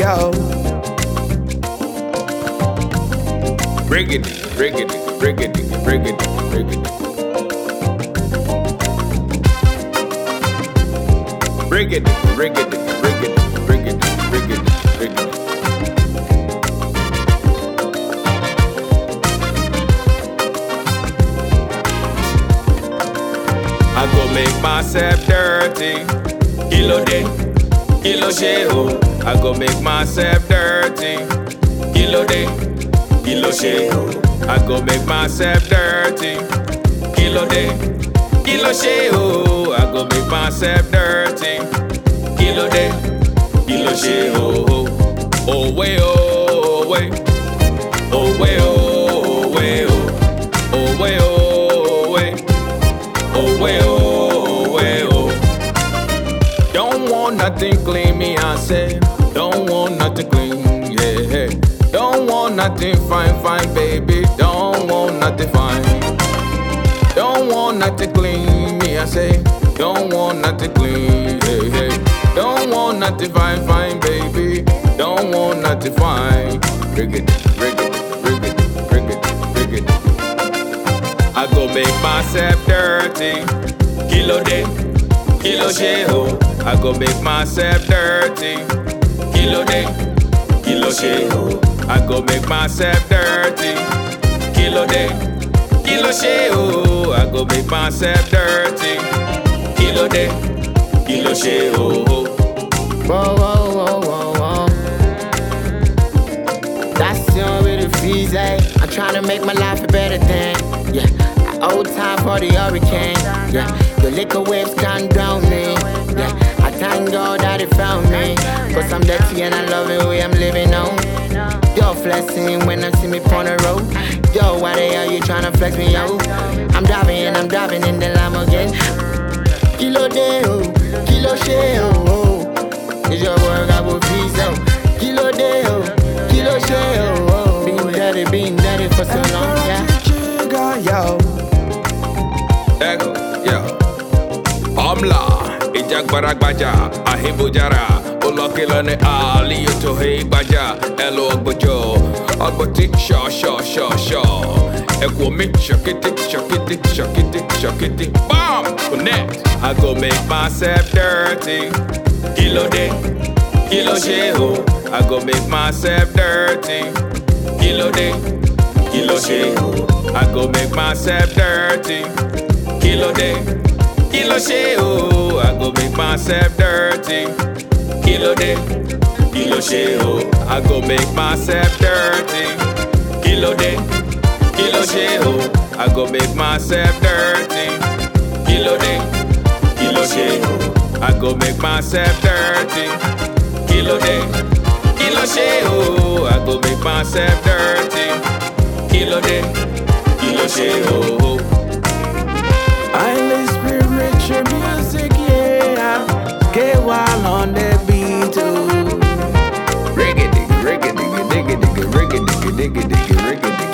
yo. Break it, break it, break it, break it, break it. Break it, break it, break it, break it, break it, break it. I go make myself dirty. Kilo day, kilo sheo. I go make myself dirty. Kilo day, kilo sheo. I go make myself dirty. Kilo day, kilo sheo. I go make myself dirty. Kilo day, kilo sheo. Oh way, oh way, oh way, oh way, oh way, oh way, oh way, oh way, oh. Don't want nothing clean, me I say. Don't want nothing clean, yeah. Don't want nothing fine, fine, baby. Don't want nothing fine. Don't want nothing clean, me I say. Don't want nothing clean, yeah. Don't want nothing fine, fine, baby. Don't want nothing fine. Rig it, rig it, rig it, rig it, rig it. I go make myself dirty. Kilo day, kilo sheo. I go make myself dirty. Kilo day, kilo sheo. I go make myself dirty. Kilo day, kilo sheo. I go make myself dirty. Kilo day, kilo sheo. Whoa, whoa, whoa, whoa, whoa. That's the only way to freeze, eh? I'm trying to make my life a better thing, yeah. Old time for the hurricane, yeah. The liquor waves can't drown me, yeah. I thank God that it found me, cause I'm dirty and I love the way I'm living on. Yo, flexing when I see me on the road. Yo, why the hell you tryna flex me, yo? I'm driving in the Lamborghini. Kilo deo, kilo sheo, oh. It's your work, I will please, oh. Kilo deo, kilo sheo, oh. Been dirty for so long, yeah. Yo. Ego, yo. Amla, ijak baragbaja, ahibujara. Olokilane ali yoto hey baja. Elo ogbojo, ogboti shaw. Ego me shakiti. Bam, connect. I go make myself dirty. Kilo day, kilo sheo. I go make myself dirty. Kilo day, kilo sheo. I go make myself dirty. Kilo day, kilo sheo. I go make myself dirty. Kilo day, kilo sheo. I go make myself dirty. Kilo day, kilo sheo. I go make myself dirty. Kilo day, kilo sheo. I go make myself dirty. Kilo day, kilo sheo. I go make myself dirty. Kilo day, kilo sheo. Highly spiritual music, yeah. Get wild on that beat, too. Rig it, dig it, dig it, dig it, dig it, dig it, dig it, dig it.